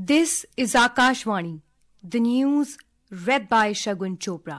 This is Akashvani, the news read by Shagun Chopra.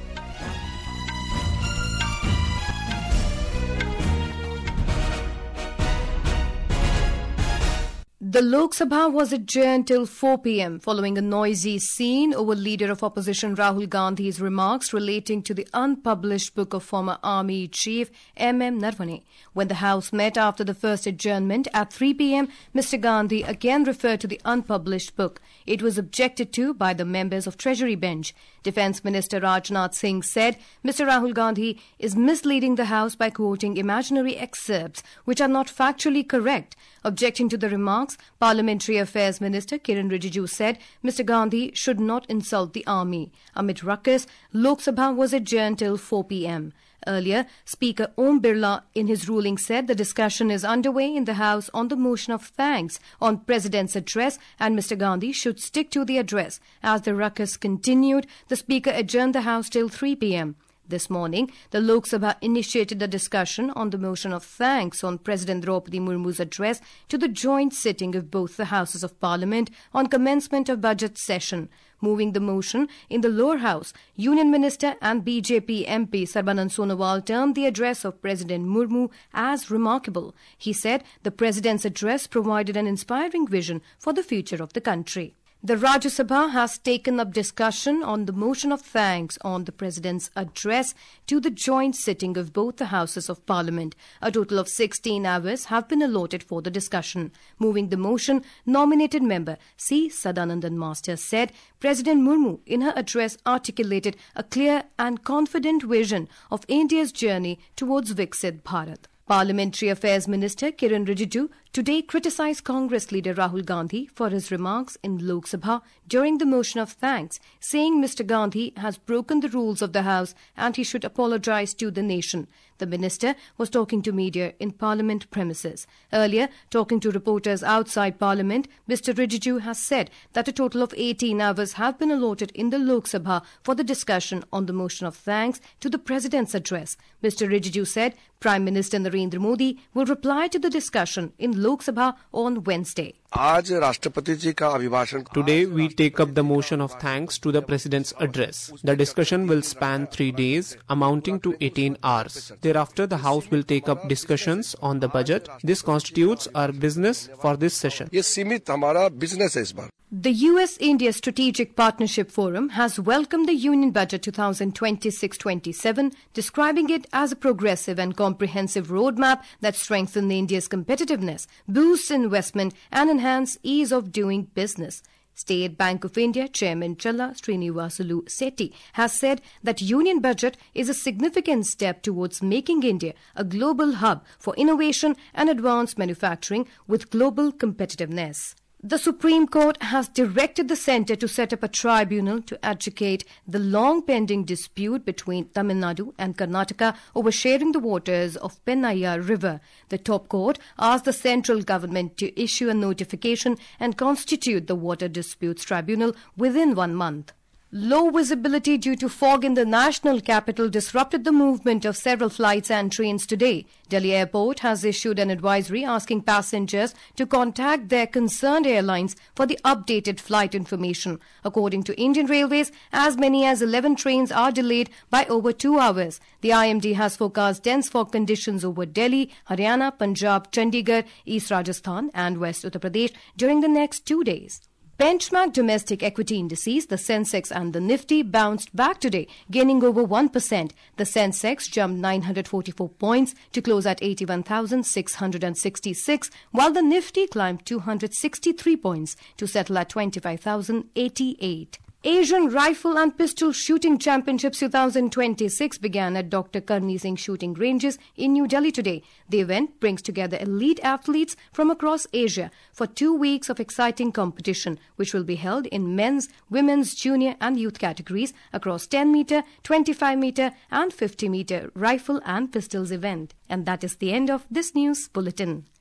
The Lok Sabha was adjourned till 4 p.m. following a noisy scene over Leader of Opposition Rahul Gandhi's remarks relating to the unpublished book of former Army Chief M.M. Naravane. When the House met after the first adjournment at 3 p.m., Mr. Gandhi again referred to the unpublished book. It was objected to by the members of Treasury bench. Defence Minister Rajnath Singh said Mr. Rahul Gandhi is misleading the House by quoting imaginary excerpts which are not factually correct. Objecting to the remarks, Parliamentary Affairs Minister Kiren Rijiju said Mr. Gandhi should not insult the army. Amid ruckus, Lok Sabha was adjourned till 4 p.m. Earlier, Speaker Om Birla in his ruling said the discussion is underway in the House on the motion of thanks on President's address and Mr. Gandhi should stick to the address. As the ruckus continued, the Speaker adjourned the House till 3 p.m. This morning, the Lok Sabha initiated a discussion on the motion of thanks on President Draupadi Murmu's address to the joint sitting of both the Houses of Parliament on commencement of budget session. Moving the motion in the lower house, Union Minister and BJP MP Sarbanand Sonowal termed the address of President Murmu as remarkable. He said the President's address provided an inspiring vision for the future of the country. The Rajya Sabha has taken up discussion on the motion of thanks on the President's address to the joint sitting of both the Houses of Parliament. A total of 16 hours have been allotted for the discussion. Moving the motion, nominated member C. Sadanandan Master said President Murmu in her address articulated a clear and confident vision of India's journey towards Viksit Bharat. Parliamentary Affairs Minister Kiren Rijiju today criticized Congress leader Rahul Gandhi for his remarks in Lok Sabha during the motion of thanks, saying Mr. Gandhi has broken the rules of the House and he should apologize to the nation. The minister was talking to media in Parliament premises. Earlier, talking to reporters outside Parliament, Mr. Rijiju has said that a total of 18 hours have been allotted in the Lok Sabha for the discussion on the motion of thanks to the President's address. Mr. Rijiju said Prime Minister Narendra Modi will reply to the discussion in Lok Sabha on Wednesday. Today we take up the motion of thanks to the President's address. The discussion will span 3 days, amounting to 18 hours. Thereafter, the House will take up discussions on the budget. This constitutes our business for this session. The US-India Strategic Partnership Forum has welcomed the Union Budget 2026-27, describing it as a progressive and comprehensive roadmap that strengthens India's competitiveness, boosts investment and enhances ease of doing business. State Bank of India Chairman Challa Srinivasulu Sethi has said that Union Budget is a significant step towards making India a global hub for innovation and advanced manufacturing with global competitiveness. The Supreme Court has directed the centre to set up a tribunal to adjudicate the long-pending dispute between Tamil Nadu and Karnataka over sharing the waters of Pennaya River. The top court asked the central government to issue a notification and constitute the Water Disputes Tribunal within 1 month. Low visibility due to fog in the national capital disrupted the movement of several flights and trains today. Delhi Airport has issued an advisory asking passengers to contact their concerned airlines for the updated flight information. According to Indian Railways, as many as 11 trains are delayed by over 2 hours. The IMD has forecast dense fog conditions over Delhi, Haryana, Punjab, Chandigarh, East Rajasthan and West Uttar Pradesh during the next 2 days. Benchmark domestic equity indices, the Sensex and the Nifty, bounced back today, gaining over 1%. The Sensex jumped 944 points to close at 81,666, while the Nifty climbed 263 points to settle at 25,088. Asian Rifle and Pistol Shooting Championships 2026 began at Dr. Karni Singh Shooting Ranges in New Delhi today. The event brings together elite athletes from across Asia for 2 weeks of exciting competition, which will be held in men's, women's, junior and youth categories across 10-meter, 25-meter and 50-meter rifle and pistols event. And that is the end of this news bulletin.